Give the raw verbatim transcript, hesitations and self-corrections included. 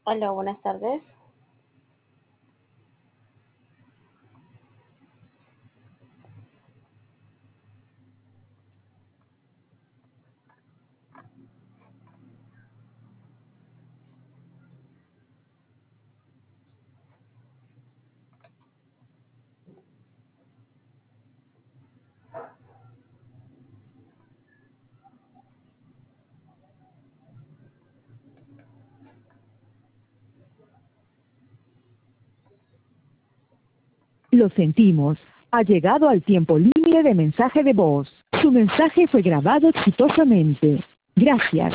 Hola, buenas tardes. Lo sentimos. Ha llegado al tiempo límite de mensaje de voz. Su mensaje fue grabado exitosamente. Gracias.